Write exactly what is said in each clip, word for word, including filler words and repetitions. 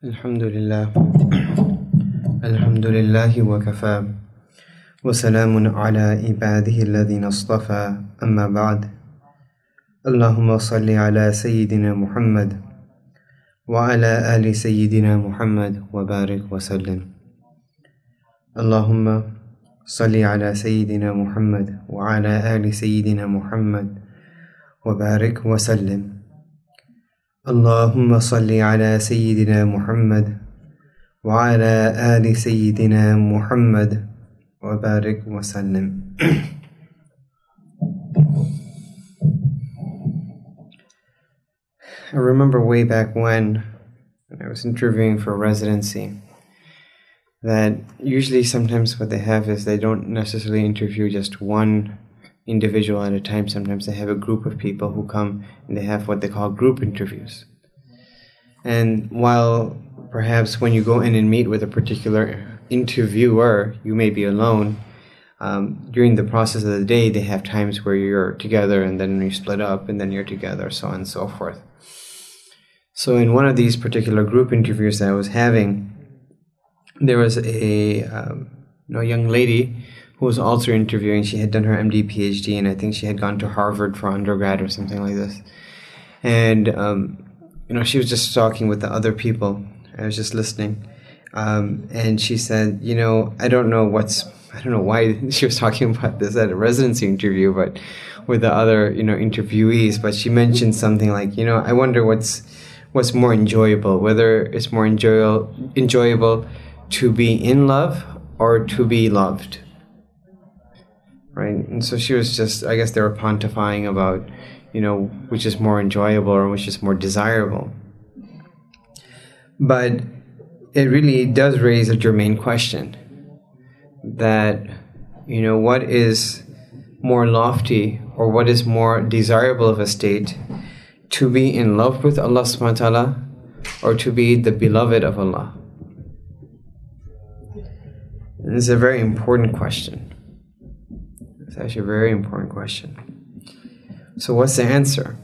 Alhamdulillah. Alhamdulillahi wa kafa. Wa salamun ala ibadihi alladhina astafa. Amma ba'd. Allahumma salli ala Sayyidina Muhammad wa ala ali Sayyidina Muhammad wa barik wa sallim. Allahumma salli ala Sayyidina Muhammad wa ala ali Sayyidina Muhammad wa barik wa sallim. Allahumma salli ala Sayyidina Muhammad wa ala ali Sayyidina Muhammad wa barik wa sallim. I remember way back when, when I was interviewing for residency, that usually sometimes what they have is they don't necessarily interview just one individual at a time. Sometimes they have a group of people who come and they have what they call group interviews. And while perhaps when you go in and meet with a particular interviewer, you may be alone, um, during the process of the day they have times where you're together and then you split up and then you're together, so on and so forth. So in one of these particular group interviews that I was having, there was a um, you know, young lady who was also interviewing. She had done her M D, P H D, and I think she had gone to Harvard for undergrad or something like this. And, um, you know, she was just talking with the other people. I was just listening. Um, and she said, you know, I don't know what's, I don't know why she was talking about this at a residency interview, but with the other, you know, interviewees. But she mentioned something like, you know, I wonder what's, what's more enjoyable, whether it's more enjoyable, enjoyable to be in love or to be loved. Right? And so she was just, I guess they were pontifying about, you know, which is more enjoyable or which is more desirable. But it really does raise a germane question that, you know, what is more lofty or what is more desirable of a state, to be in love with Allah subhanahu wa ta'ala or to be the beloved of Allah? And this is a very important question. It's actually a very important question. So what's the answer?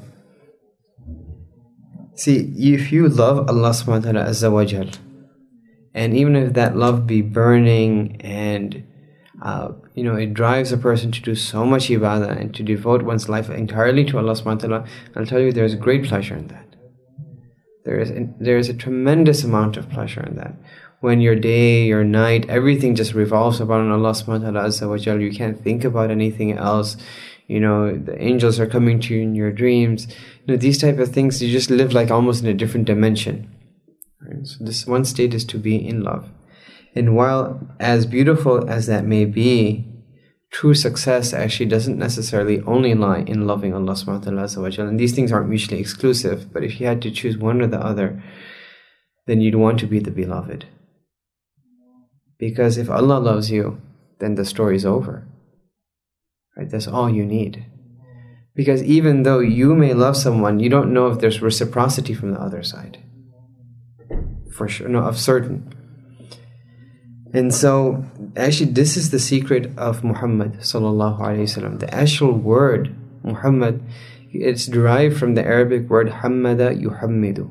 See, if you love Allah subhanahu wa ta'ala azza wa jal, and even if that love be burning and uh, you know, it drives a person to do so much ibadah and to devote one's life entirely to Allah subhanahu wa ta'ala, I'll tell you there's great pleasure in that. There is, there is a tremendous amount of pleasure in that. When your day, your night, everything just revolves about Allah subhanahu wa ta'ala azza wa jal, you can't think about anything else. You know, the angels are coming to you in your dreams. You know, these type of things, you just live like almost in a different dimension. Right? So this one state is to be in love. And while as beautiful as that may be, true success actually doesn't necessarily only lie in loving Allah subhanahu wa ta'ala azza wa jal. And these things aren't mutually exclusive, but if you had to choose one or the other, then you'd want to be the beloved. Because if Allah loves you, then the story's over. Right? That's all you need. Because even though you may love someone, you don't know if there's reciprocity from the other side. For sure, no, of certain. And so, actually, this is the secret of Muhammad sallallahu alaihi wasallam. The actual word Muhammad, it's derived from the Arabic word hammada yuhammidu.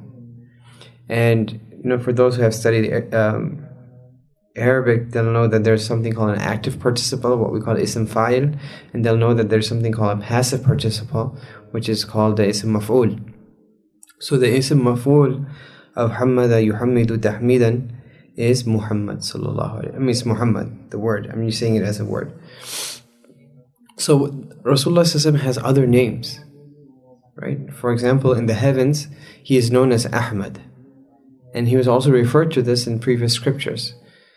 And you know, for those who have studied um, Arabic, they'll know that there's something called an active participle, what we call ism fa'il, and they'll know that there's something called a passive participle, which is called the ism maf'ul. So the ism maf'ul of hammada yuhammidu tahmidan is Muhammad sallallahu alaihi wasallam. I mean, it's Muhammad, the word. I mean, you're saying it as a word. So Rasulullah sallallahu alaihi wasallam has other names, right? For example, in the heavens, he is known as Ahmad, and he was also referred to this in previous scriptures.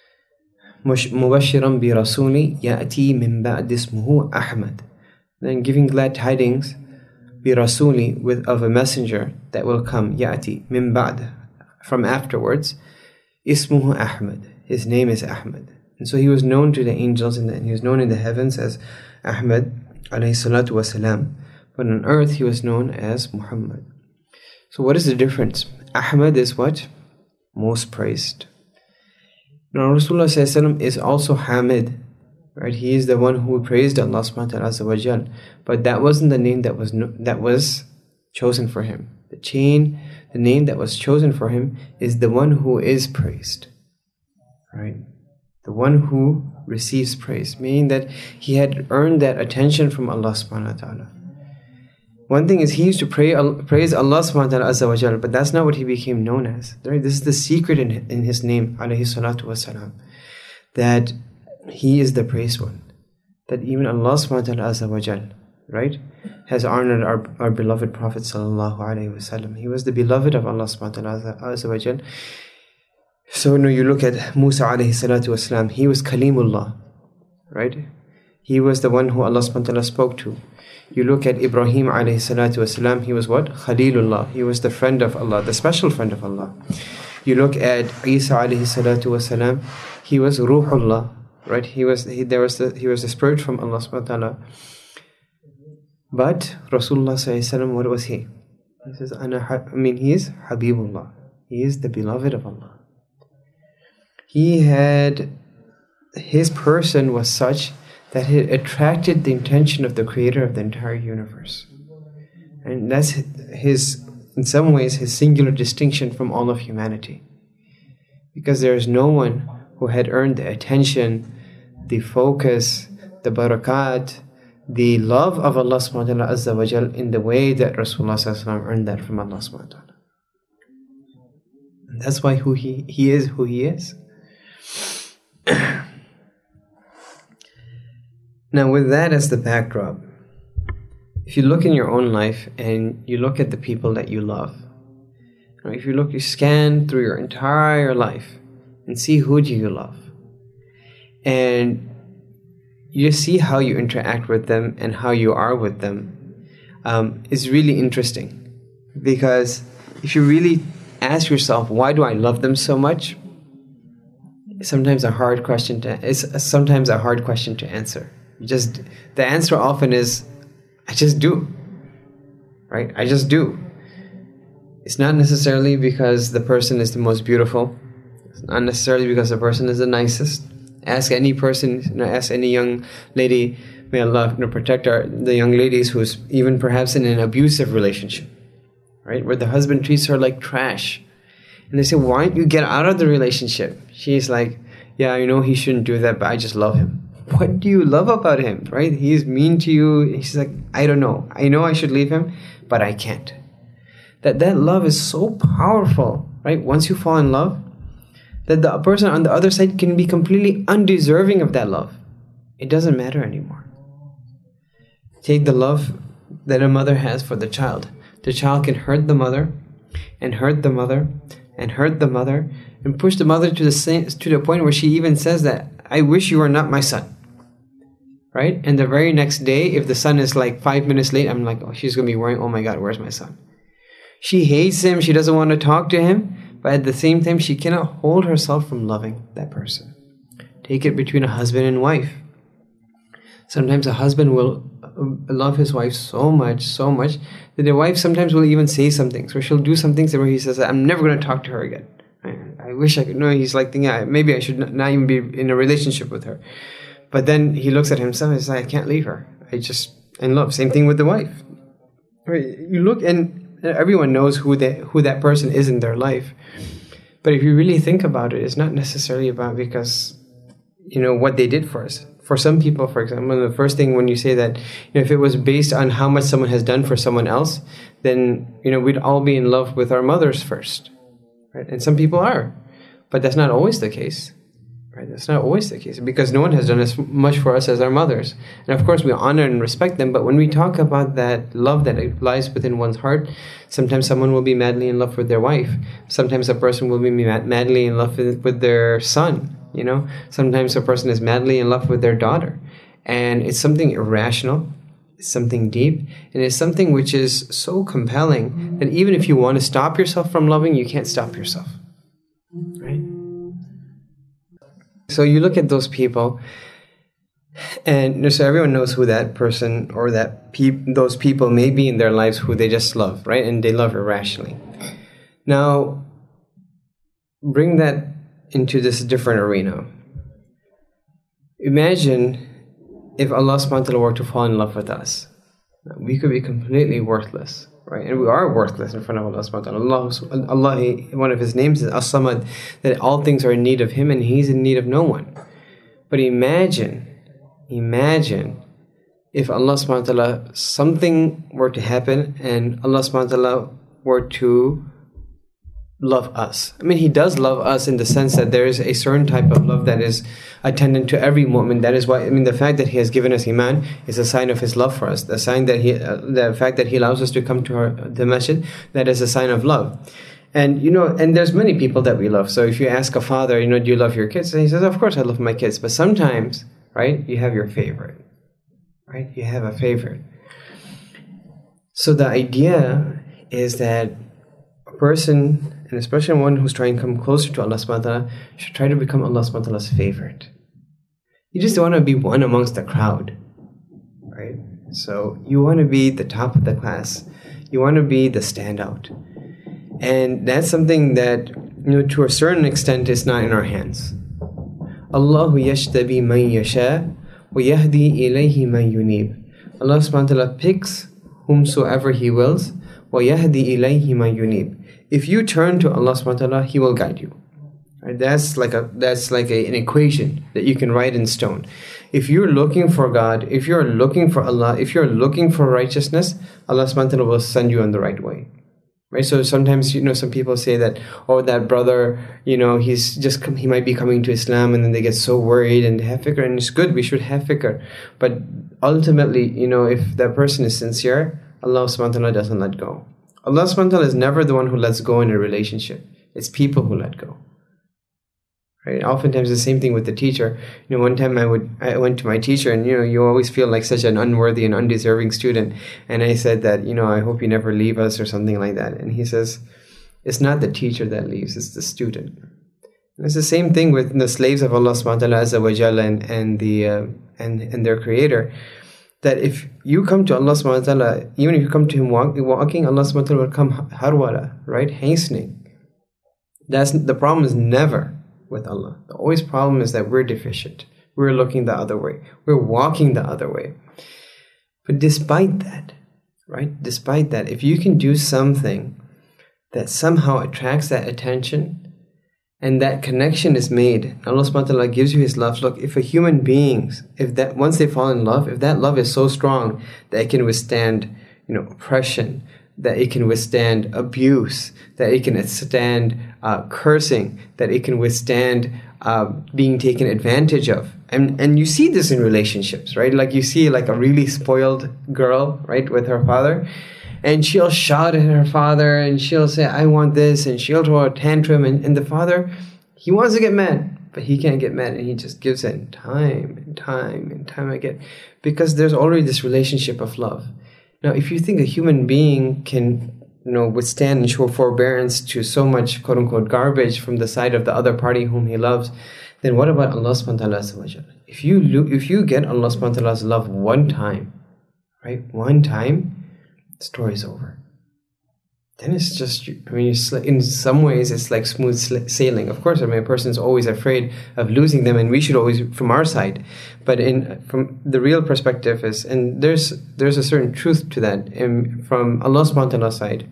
مُبَشِّرًا بِرَسُولِ يَأْتِي مِن بَعْدِ اسْمُهُ أَحْمَدٍ. Then giving glad tidings بِرَسُولِ, with of a messenger that will come, يَأْتِي مِن بَعْدِ, from afterwards, ismuhu Ahmad, his name is Ahmad. And so he was known to the angels and he was known in the heavens as Ahmad alayhi salatu wasalam, but on earth he was known as Muhammad. So what is the difference? Ahmad is what? Most praised. Now Rasulullah sallallahu alaihi wasallam is also Hamid, right? He is the one who praised Allah subhanahu wa ta'ala azza wa jal, but that wasn't the name that was no, that was chosen for him. The chain, the name that was chosen for him is the one who is praised. Right? The one who receives praise, meaning that he had earned that attention from Allah subhanahu wa ta'ala. One thing is he used to pray, praise Allah subhanahu wa ta'ala azza wa jal, but that's not what he became known as. Right? This is the secret in, in his name, alayhi salatu wasalam, that he is the praised one. That even Allah subhanahu wa ta'ala azza wa jal, right, has honored our, our beloved Prophet sallallahu alayhi wa sallam. He was the beloved of Allah subhanahu wa ta'ala azza wa jal. So when you look at Musa alayhi salatu wasalam, he was Kalimullah, right? He was the one who Allah subhanahu wa ta'ala spoke to. You look at Ibrahim alayhi salatu wasalam, he was what? Khalilullah. He was the friend of Allah, the special friend of Allah. You look at Isa alayhi salatu wasalam, he was Ruhullah, right? He was he, there was the, he was the spirit from Allah subhanahu wa ta'ala. But Rasulullah sallallahu alayhi wa sallam, what was he? He says, Ana, I mean, he is Habibullah. He is the beloved of Allah. He had, his person was such that it attracted the attention of the creator of the entire universe. And that's his, in some ways, his singular distinction from all of humanity. Because there is no one who had earned the attention, the focus, the barakat, the love of Allah subhanahu wa ta'ala azza wa jal in the way that Rasulullah sallallahu alaihi wasallam earned that from Allah subhanahu wa ta'ala. And that's why who he, he is who he is. Now, with that as the backdrop, if you look in your own life and you look at the people that you love, if you look, you scan through your entire life and see who do you love, and you see how you interact with them and how you are with them, um, is really interesting. Because if you really ask yourself, why do I love them so much? Sometimes a hard question to it's sometimes a hard question to answer. You just the answer often is, I just do. Right? I just do. It's not necessarily because the person is the most beautiful. It's not necessarily because the person is the nicest. Ask any person, you know, ask any young lady, may Allah, you know, protect our the young ladies who's even perhaps in an abusive relationship, right? Where the husband treats her like trash. And they say, why don't you get out of the relationship? She's like, yeah, I know he shouldn't do that, but I just love him. What do you love about him, right? He's mean to you. She's like, I don't know. I know I should leave him, but I can't. That that love is so powerful, right? Once you fall in love, that the person on the other side can be completely undeserving of that love. It doesn't matter anymore. Take the love that a mother has for the child. The child can hurt the mother, and hurt the mother, and hurt the mother, and push the mother to the same, to the point where she even says that, I wish you were not my son. Right? And the very next day, if the son is like five minutes late, I'm like, oh, she's going to be worrying, oh my God, where's my son? She hates him, she doesn't want to talk to him, but at the same time, she cannot hold herself from loving that person. Take it between a husband and wife. Sometimes a husband will love his wife so much, so much, that the wife sometimes will even say some things, or she'll do some things where he says, I'm never going to talk to her again. I, I wish I could know. He's like, yeah, maybe I should not, not even be in a relationship with her. But then he looks at himself and says, I can't leave her. I just, in love. Same thing with the wife. Right? You look, and everyone knows who that, who that person is in their life. But if you really think about it, it's not necessarily about because, you know, what they did for us. For some people, for example, the first thing when you say that, you know, if it was based on how much someone has done for someone else, then, you know, we'd all be in love with our mothers first. Right? And some people are. But that's not always the case. Right? That's not always the case, because no one has done as much for us as our mothers. And of course, we honor and respect them, but when we talk about that love that lies within one's heart, sometimes someone will be madly in love with their wife. Sometimes a person will be mad- madly in love with, with their son, you know. Sometimes a person is madly in love with their daughter. And it's something irrational, it's something deep, and it's something which is so compelling that even if you want to stop yourself from loving, you can't stop yourself. Right? So you look at those people, and so everyone knows who that person or that pe- those people may be in their lives who they just love, right? And they love irrationally. Now, bring that into this different arena. Imagine if Allah subhanahu wa ta'ala were to fall in love with us. We could be completely worthless. right? And we are worthless in front of Allah subhanahu wa ta'ala. Allah, Allah, one of His names is As-Samad, that all things are in need of Him and He's in need of no one. But imagine, imagine if Allah subhanahu wa ta'ala, something were to happen and Allah subhanahu wa ta'ala were to love us. I mean, He does love us in the sense that there is a certain type of love that is attendant to every mu'min. That is why, I mean, the fact that He has given us Iman is a sign of His love for us. The sign that He, uh, the fact that He allows us to come to our, the masjid, that is a sign of love. And, you know, and there's many people that we love. So if you ask a father, you know, do you love your kids? And he says, of course I love my kids. But sometimes, right, you have your favorite, right? You have a favorite. So the idea is that a person, and especially one who's trying to come closer to Allah subhanahu wa ta'ala, should try to become Allah subhanahu wa ta'ala's favorite. You just don't want to be one amongst the crowd, right? So you want to be the top of the class. You want to be the standout. And that's something that, you know, to a certain extent is not in our hands. Allahu yashtabi man yasha wa yahdi ilayhi man yunib. Allah subhanahu wa ta'ala picks whomsoever He wills, wa yahdi ilayhi man yunib. If you turn to Allah subhanahu wa ta'ala, He will guide you. Right? That's like a that's like a, an equation that you can write in stone. If you're looking for God, if you're looking for Allah, if you're looking for righteousness, Allah subhanahu wa ta'ala will send you on the right way. Right? So sometimes, you know, some people say that, oh, that brother, you know, he's just come, he might be coming to Islam, and then they get so worried and they have fikr, and it's good, we should have fikr. But ultimately, you know, if that person is sincere, Allah subhanahu wa ta'ala doesn't let go. Allah subhanahu wa ta'ala is never the one who lets go in a relationship. It's people who let go. Right? Oftentimes the same thing with the teacher. You know, one time I would I went to my teacher, and you know, you always feel like such an unworthy and undeserving student. And I said that, you know, I hope you never leave us or something like that. And he says, it's not the teacher that leaves, it's the student. And it's the same thing with the slaves of Allah subhanahu wa ta'ala azza wa jalla and, and the uh, and, and their creator. That if you come to Allah subhanahu wa ta'ala, even if you come to Him walk, walking, Allah subhanahu wa ta'ala will come harwala, right? Hastening. That's the problem is never with Allah. The always problem is that we're deficient. We're looking the other way. We're walking the other way. But despite that, right? Despite that, if you can do something that somehow attracts that attention, and that connection is made, Allah subhanahu wa ta'ala gives you His love. Look, if a human being, if that once they fall in love, if that love is so strong that it can withstand, you know, oppression, that it can withstand abuse, that it can withstand uh, cursing, that it can withstand uh, being taken advantage of. And and you see this in relationships, right? Like you see like a really spoiled girl, right, with her father, and she'll shout at her father, and she'll say, I want this, and she'll throw a tantrum, and, and the father, he wants to get mad, but he can't get mad, and he just gives in time and time and time again, because there's already this relationship of love. Now, if you think a human being can, you know, withstand and show forbearance to so much quote-unquote garbage from the side of the other party whom he loves, then what about Allah subhanahu wa ta'ala? If you, lo- if you get Allah subhanahu wa ta'ala's love one time, right, one time, the story's over. Then it's just, I mean, it's like, in some ways, it's like smooth sailing. Of course, I mean, a person's always afraid of losing them, and we should always, from our side. But in from the real perspective is, and there's there's a certain truth to that. In, from Allah subhanahu wa ta'ala's side,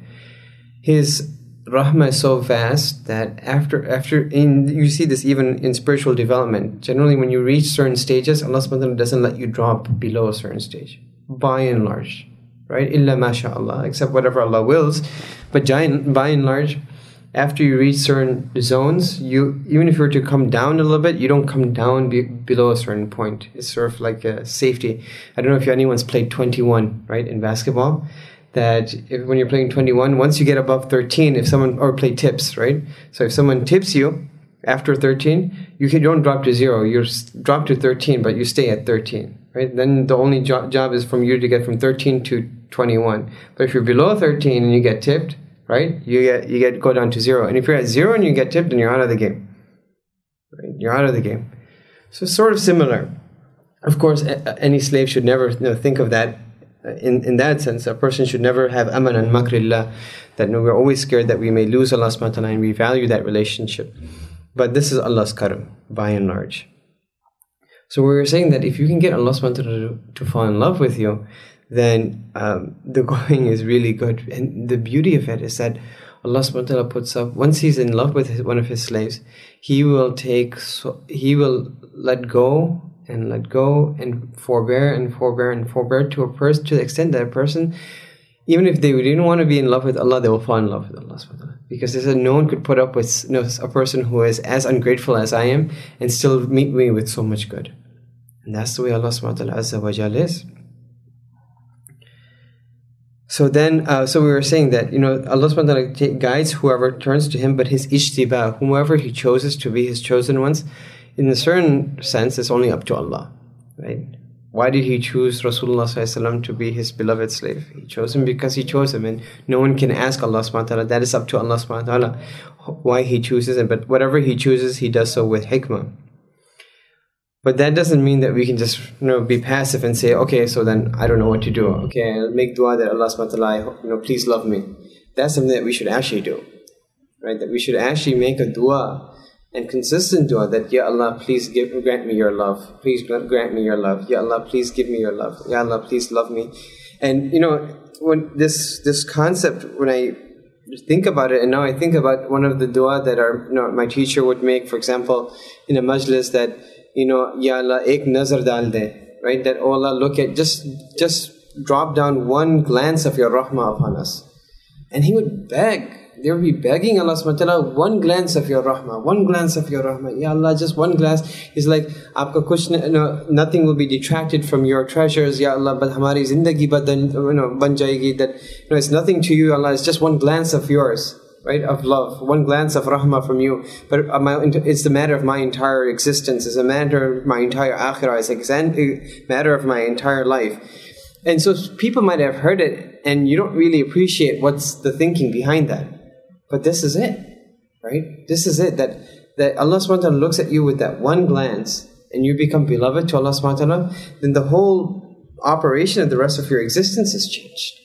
His rahmah is so vast that after, after in you see this even in spiritual development. Generally, when you reach certain stages, Allah subhanahu wa ta'ala doesn't let you drop below a certain stage, by and large. Right? Illa masha'Allah, except whatever Allah wills. But by and large, after you reach certain zones, you even if you were to come down a little bit, you don't come down be, below a certain point. It's sort of like a safety. I don't know if anyone's played twenty-one, right, in basketball. That if, when you're playing twenty-one, once you get above thirteen, if someone, or play tips, right? So if someone tips you after thirteen, you, can, you don't drop to zero. You drop to thirteen, but you stay at thirteen. Right? Then the only jo- job is from you to get from thirteen to twenty-one. But if you're below thirteen and you get tipped, right? You get you get go down to zero. And if you're at zero and you get tipped, then you're out of the game. Right? You're out of the game. So it's sort of similar. Of course, a- any slave should never, you know, think of that in, in that sense. A person should never have aman and makrillah, that, you know, we're always scared that we may lose Allah subhanahu wa ta'ala, and we value that relationship. But this is Allah's karam, by and large. So we were saying that if you can get Allah subhanahu wa ta'ala to, to fall in love with you, then um, the going is really good. And the beauty of it is that Allah subhanahu wa ta'ala puts up, once He's in love with his, one of His slaves, He will take, so, He will let go and let go and forbear and forbear and forbear to a person, to the extent that a person, even if they didn't want to be in love with Allah, they will fall in love with Allah subhanahu wa ta'ala. Because they said, no one could put up with, you know, a person who is as ungrateful as I am and still meet me with so much good. And that's the way Allah subhanahu wa ta'ala azza wa jal is. So then, uh, so we were saying that, you know, Allah subhanahu wa ta'ala guides whoever turns to Him, but His ijtiba, whomever He chooses to be His chosen ones, in a certain sense, it's only up to Allah, right? Why did He choose Rasulullah sallallahu alaihi wasallam to be His beloved slave? He chose him because He chose him, and no one can ask Allah subhanahu wa ta'ala. That is up to Allah subhanahu wa ta'ala why He chooses him. But whatever He chooses, He does so with hikmah. But that doesn't mean that we can just, you know, be passive and say, okay, so then I don't know what to do. Okay, I'll make dua that Allah subhanahu wa ta'ala, you know, please love me. That's something that we should actually do, right? That we should actually make a dua, and consistent dua, that, Ya Allah, please give, grant me your love. Please grant me your love. Ya Allah, please give me your love. Ya Allah, please love me. And, you know, when this this concept, when I think about it, and now I think about one of the dua that our, you know, my teacher would make, for example, in a majlis, that, you know, Ya Allah, ek nazar dal de, right? That, oh Allah, look at, just, just drop down one glance of your rahmah upon us. And he would beg. They would be begging Allah subhanahu wa ta'ala, one glance of your rahmah, one glance of your rahmah. Ya Allah, just one glance. He's like, Aapka kuch, no, nothing will be detracted from your treasures, Ya Allah, but hamari zindagi badan, you know, ban jayegi, that, you know, it's nothing to you, Allah, it's just one glance of yours, right, of love, one glance of rahmah from you. But it's the matter of my entire existence, it's a matter of my entire akhirah, it's a matter of my entire life. And so people might have heard it, and you don't really appreciate what's the thinking behind that. But this is it, right? This is it, that, that Allah subhanahu wa ta'ala looks at you with that one glance, and you become beloved to Allah subhanahu wa ta'ala, then the whole operation of the rest of your existence is changed.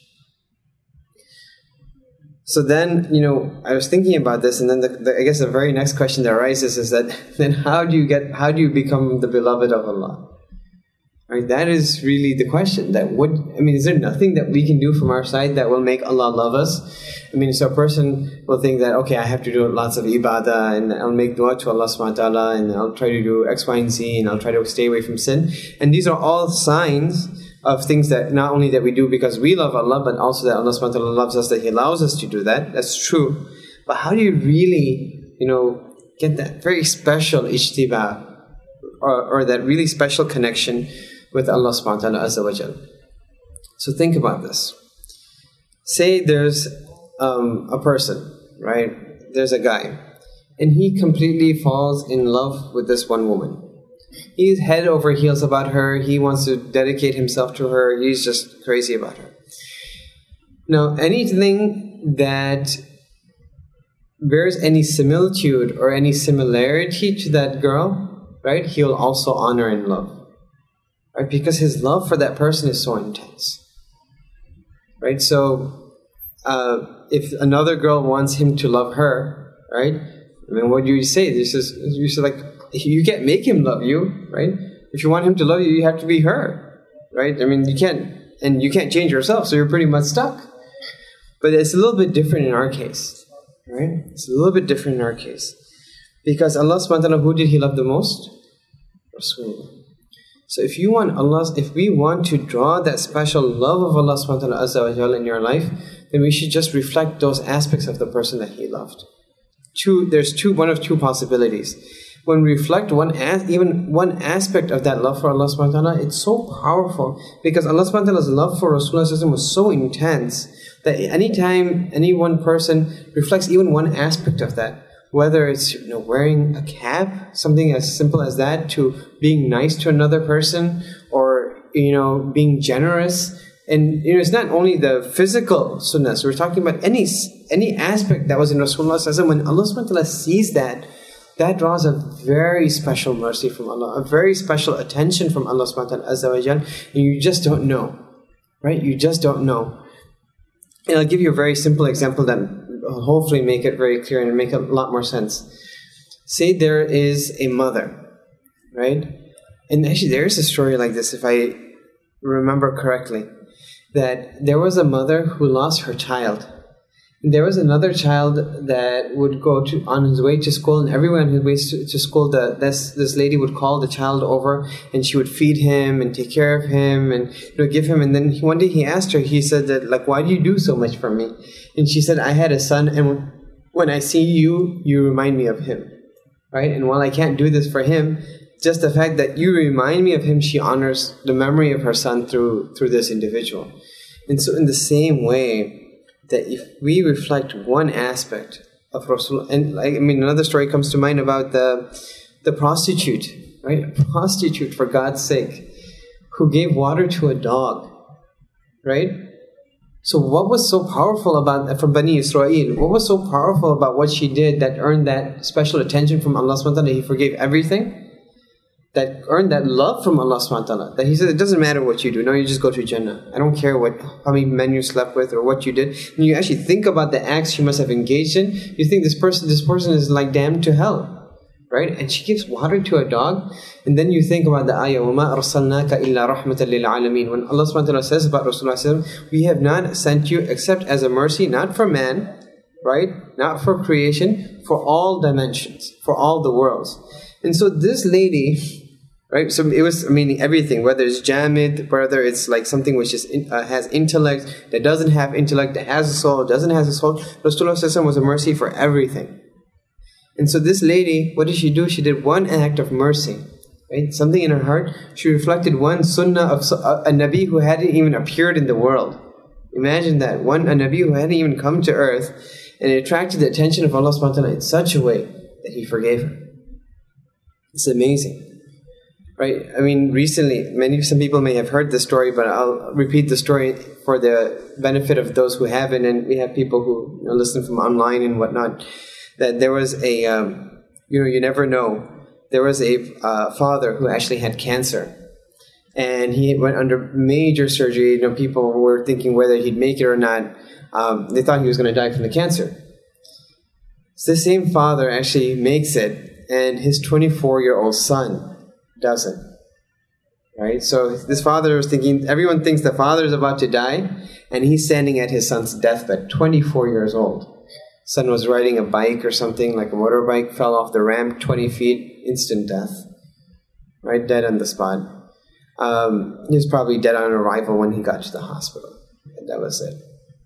So then, you know, I was thinking about this, and then the, the, I guess the very next question that arises is that, then how do you get, how do you become the beloved of Allah? Right, that is really the question. That would, I mean, is there nothing that we can do from our side that will make Allah love us? I mean, so a person will think that, okay, I have to do lots of ibadah, and I'll make dua to Allah subhanahu wa ta'ala, and I'll try to do X, Y, and Z, and I'll try to stay away from sin. And these are all signs of things that not only that we do because we love Allah, but also that Allah subhanahu wa ta'ala loves us, that He allows us to do that. That's true. But how do you really, you know, get that very special ijtiba, or, or that really special connection with Allah subhanahu wa ta'ala azza wa jal? So think about this. Say there's um, a person, right? There's a guy, and he completely falls in love with this one woman. He's head over heels about her. He wants to dedicate himself to her. He's just crazy about her. Now, anything that bears any similitude or any similarity to that girl, right, he'll also honor and love. Right? Because his love for that person is so intense. Right? So, uh, if another girl wants him to love her, right? I mean, what do you say? This is, you say, like, you can't make him love you, right? If you want him to love you, you have to be her, right? I mean, you can't, and you can't change yourself, so you're pretty much stuck. But it's a little bit different in our case, right? It's a little bit different in our case. Because Allah subhanahu wa ta'ala, who did He love the most? Rasulullah. So if you want Allah, if we want to draw that special love of Allah subhanahu wa ta'ala azza wa jalla in your life, then we should just reflect those aspects of the person that He loved. Two, there's two, one of two possibilities. When we reflect one, as, even one aspect of that love for Allah subhanahu wa ta'ala, it's so powerful, because Allah subhanahu wa ta'ala's love for Rasulullah was so intense that anytime any one person reflects even one aspect of that, whether it's, you know, wearing a cap, something as simple as that, to being nice to another person, or, you know, being generous. And, you know, it's not only the physical sunnahs. We're talking about any any aspect that was in Rasulullah. When Allah subhanahu wa ta'ala sees that, that draws a very special mercy from Allah, a very special attention from Allah subhanahu wa ta'ala azza wa jal, and you just don't know, right? You just don't know. And I'll give you a very simple example that will hopefully make it very clear and make a lot more sense. Say there is a mother, right? And actually there is a story like this, if I remember correctly. that there was a mother who lost her child. There was another child that would go to on his way to school, and everyone on his way to, to school, the, this this lady would call the child over, and she would feed him and take care of him, and you know, give him. And then he, one day he asked her, he said that like, why do you do so much for me? And she said, I had a son, and when I see you, you remind me of him, right? And while I can't do this for him, just the fact that you remind me of him, she honors the memory of her son through through this individual. And so in the same way, that if we reflect one aspect of Rasul, and like, I mean, another story comes to mind about the the prostitute, right? A prostitute, for God's sake, who gave water to a dog, right? So what was so powerful about, from Bani Israel, what was so powerful about what she did that earned that special attention from Allah subhanahu wa ta'ala? He forgave everything. That earned that love from Allah subhanahu wa ta'ala. That He said, it doesn't matter what you do. No, you just go to Jannah. I don't care what how many men you slept with or what you did. When you actually think about the acts she must have engaged in, you think this person this person is like damned to hell. Right? And she gives water to a dog. And then you think about the ayah, وَمَا أَرْسَلْنَاكَ إِلَّا رَحْمَةً لِلْعَالَمِينَ. When Allah subhanahu wa ta'ala says about Rasulullah, we have not sent you except as a mercy, not for man, right? Not for creation, for all dimensions, for all the worlds. And so this lady, right? So it was, I mean, everything, whether it's jamid, whether it's like something which is in, uh, has intellect, that doesn't have intellect, that has a soul, doesn't have a soul. Rasulullah was a mercy for everything. And so this lady, what did she do? She did one act of mercy, right? Something in her heart. She reflected one sunnah of a, a Nabi who hadn't even appeared in the world. Imagine that, one a Nabi who hadn't even come to earth, and it attracted the attention of Allah subhanahu wa ta'ala in such a way that He forgave her. It's amazing. Right? I mean, recently, many some people may have heard the story, but I'll repeat the story for the benefit of those who haven't, and we have people who, you know, listen from online and whatnot. That there was a, um, you know, you never know. There was a uh, father who actually had cancer, and he went under major surgery. You know, people were thinking whether he'd make it or not. Um, they thought he was going to die from the cancer. So the same father actually makes it, and his twenty-four-year-old son doesn't. Right? So this father was thinking, everyone thinks the father is about to die, and he's standing at his son's deathbed, twenty-four years old. Son was riding a bike or something, like a motorbike, fell off the ramp, twenty feet, instant death. Right? Dead on the spot. Um, he was probably dead on arrival when he got to the hospital. And that was it.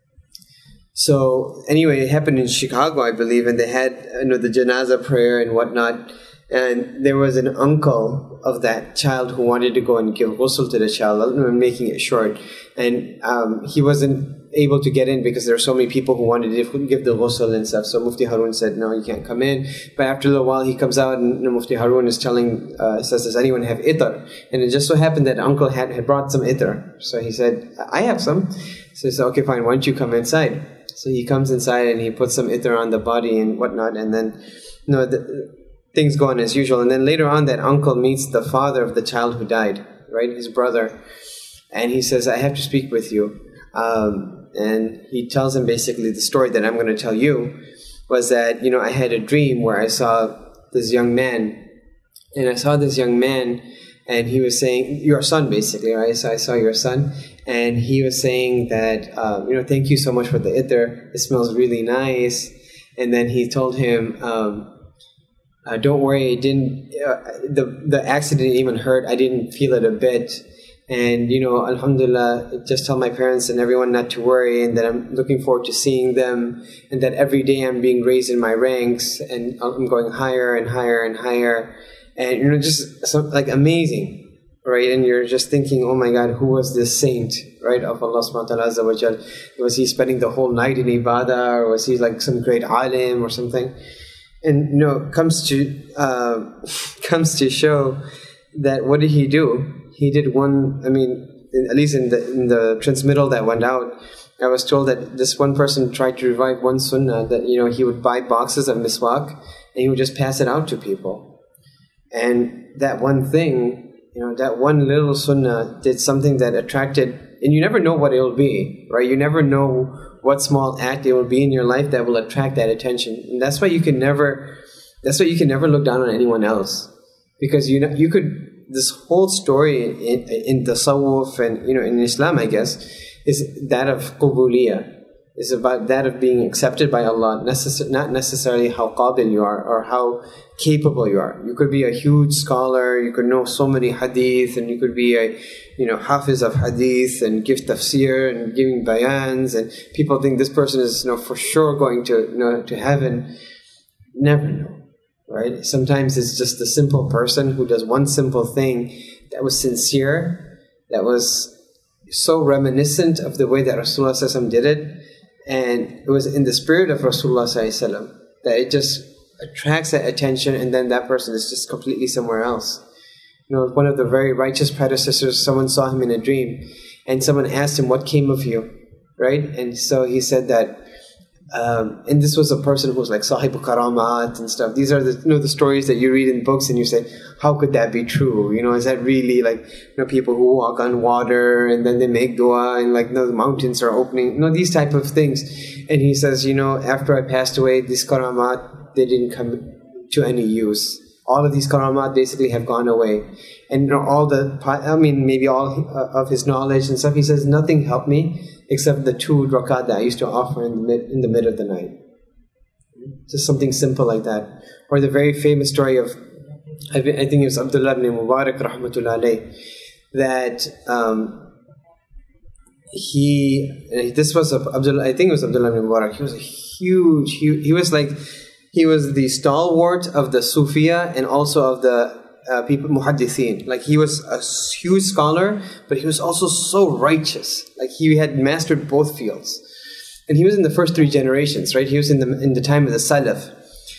So anyway, it happened in Chicago, I believe, and they had, you know, the janazah prayer and whatnot. And there was an uncle of that child who wanted to go and give ghusl to the child. I'm making it short. And um, he wasn't able to get in because there were so many people who wanted to give the ghusl and stuff. So Mufti Harun said, no, you can't come in. But after a little while, he comes out and you know, Mufti Harun is telling, uh, says, does anyone have itar? And it just so happened that uncle had, had brought some itar. So he said, I have some. So he said, okay, fine, why don't you come inside? So he comes inside and he puts some itar on the body and whatnot. And then, you know, the, things go on as usual. And then later on, that uncle meets the father of the child who died, right? His brother. And he says, I have to speak with you. Um, and he tells him basically the story that I'm going to tell you was that, you know, I had a dream where I saw this young man. And I saw this young man and he was saying, your son basically, right? So I saw your son. And he was saying that, um, you know, thank you so much for the itar. It smells really nice. And then he told him, um, Uh, don't worry, it didn't, uh, the the accident even hurt. I didn't feel it a bit. And, you know, alhamdulillah, just tell my parents and everyone not to worry and that I'm looking forward to seeing them and that every day I'm being raised in my ranks and I'm going higher and higher and higher. And, you know, just so, like amazing, right? And you're just thinking, oh my God, who was this saint, right, of Allah subhanahu wa ta'ala azza wa jal? Was he spending the whole night in ibadah or was he like some great alim or something? And you know, comes to uh, comes to show that what did he do? He did one. I mean, at least in the in the transmittal that went out, I was told that this one person tried to revive one sunnah that you know he would buy boxes of miswak and he would just pass it out to people. And that one thing, you know, that one little sunnah did something that attracted. And you never know what it will be, right? You never know what small act it will be in your life that will attract that attention. And that's why you can never, that's why you can never look down on anyone else. Because you know, you could, this whole story in, in tasawwuf and, you know, in Islam, I guess, is that of qubuliyah. It's about that of being accepted by Allah, necess- not necessarily how qabil you are or how capable you are. You could be a huge scholar, you could know so many hadith, and you could be a, you know, hafiz of hadith and give tafsir and giving bayans, and people think this person is, you know, for sure going to, you know, to heaven. Never know, right? Sometimes it's just a simple person who does one simple thing that was sincere, that was so reminiscent of the way that Rasulullah sallallahu alaihi wasallam did it. And it was in the spirit of Rasulullah sallallahu alaihi wasallam that it just attracts that attention, and then that person is just completely somewhere else. You know, one of the very righteous predecessors, someone saw him in a dream, and someone asked him, "What came of you?" Right? And so he said that, um, and this was a person who was like Sahibu Karamat and stuff. These are the, you know, the stories that you read in books, and you say, how could that be true? You know, is that really like, you know, people who walk on water and then they make dua and like, you know, the mountains are opening, you know, these type of things. And he says, you know, after I passed away, these Karamat, they didn't come to any use. All of these Karamat basically have gone away. And you know, all the, I mean, maybe all of his knowledge and stuff, he says, nothing helped me except the two rakat that I used to offer in the mid, in the mid of the night. Just something simple like that. Or the very famous story of, I think it was Abdullah ibn Mubarak rahmatullah alayh, that um, he, this was Abdullah, I think it was Abdullah ibn Mubarak, he was a huge, he, he was like, he was the stalwart of the Sufiya and also of the uh, people, muhaddithin. Like he was a huge scholar, but he was also so righteous. Like he had mastered both fields. And he was in the first three generations, right? He was in the in the time of the Salaf.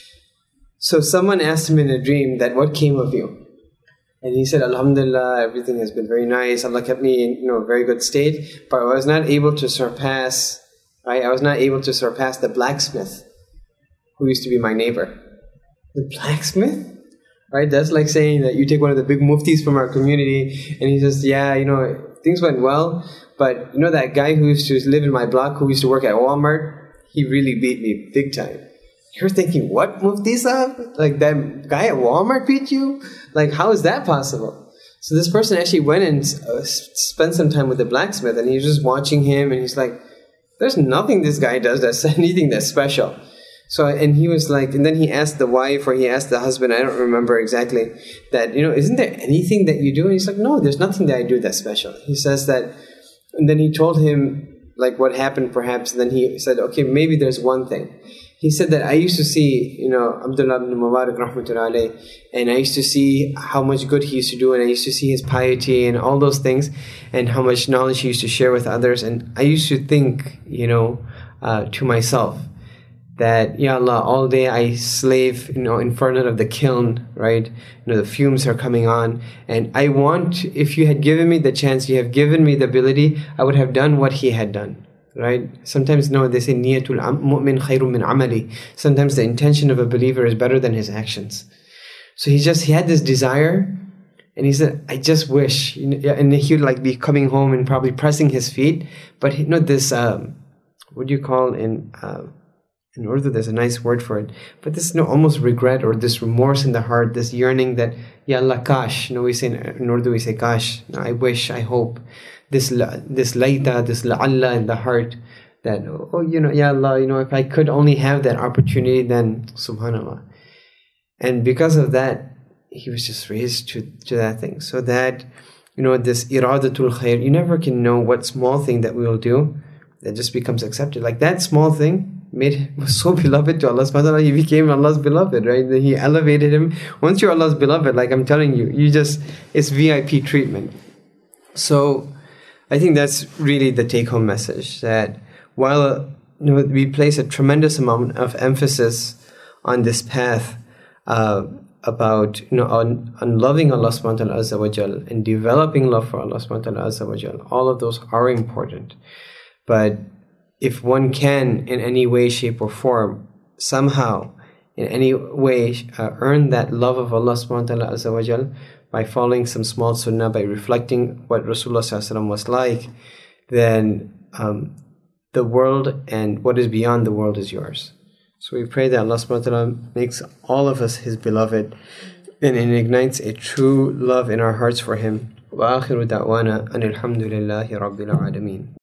So someone asked him in a dream that, what came of you? And he said, Alhamdulillah, everything has been very nice. Allah kept me in, you know, a very good state, but I was not able to surpass, right? I was not able to surpass the blacksmith who used to be my neighbor. The blacksmith? Right? That's like saying that you take one of the big muftis from our community and he says, yeah, you know, things went well, but you know that guy who used to live in my block, who used to work at Walmart, he really beat me big time. You're thinking, what, Mufti Sahab? Like that guy at Walmart beat you? Like, how is that possible? So this person actually went and uh, spent some time with the blacksmith, and he was just watching him, and he's like, there's nothing this guy does that's anything that's special. So, and he was like, and then he asked the wife, or he asked the husband, I don't remember exactly, that, you know, isn't there anything that you do? And he's like, no, there's nothing that I do that's special. He says that, and then he told him, like, what happened perhaps, and then he said, okay, maybe there's one thing. He said that I used to see, you know, Abdullah ibn Mubarak rahmatullah alayh, and I used to see how much good he used to do, and I used to see his piety and all those things, and how much knowledge he used to share with others. And I used to think, you know, uh, to myself, that, Ya Allah, all day I slave, you know, in front of the kiln, right? You know, the fumes are coming on, and I want, if you had given me the chance, you have given me the ability, I would have done what he had done, right? Sometimes, no, they say, Niyatul mu'min khayrun min amali. Sometimes the intention of a believer is better than his actions. So he just, he had this desire, and he said, I just wish, you know, and he would like be coming home and probably pressing his feet, but you know, this, um, what do you call in, uh, in Urdu, there's a nice word for it, but this, you know, almost regret or this remorse in the heart, this yearning that, Ya Allah, kash, you know, we say in, in Urdu, we say kash, you know, I wish, I hope, this this layta, this la'alla in the heart, that, oh, you know, Ya Allah, you know, if I could only have that opportunity, then, subhanAllah. And because of that, he was just raised to, to that thing. So that, you know, this iradatul khair, you never can know what small thing that we will do that just becomes accepted. Like that small thing made was so beloved to Allah subhanahu wa ta'ala, he became Allah's beloved, right? He elevated him. Once you're Allah's beloved, like I'm telling you, you just, it's V I P treatment. So I think that's really the take-home message, that while, you know, we place a tremendous amount of emphasis on this path uh, about, you know, on, on loving Allah subhanahu wa ta'ala azza wa jal and developing love for Allah subhanahu wa ta'ala azza wa jal, all of those are important. But if one can, in any way, shape, or form, somehow, in any way, uh, earn that love of Allah subhanahu wa ta'ala azza wa jal by following some small sunnah, by reflecting what Rasulullah sallallahu alaihi wasallam was like, then um, the world and what is beyond the world is yours. So we pray that Allah subhanahu wa ta'ala makes all of us His beloved, and it ignites a true love in our hearts for Him. Wa akhiru da'wana anil hamdulillahi rabbil alameen.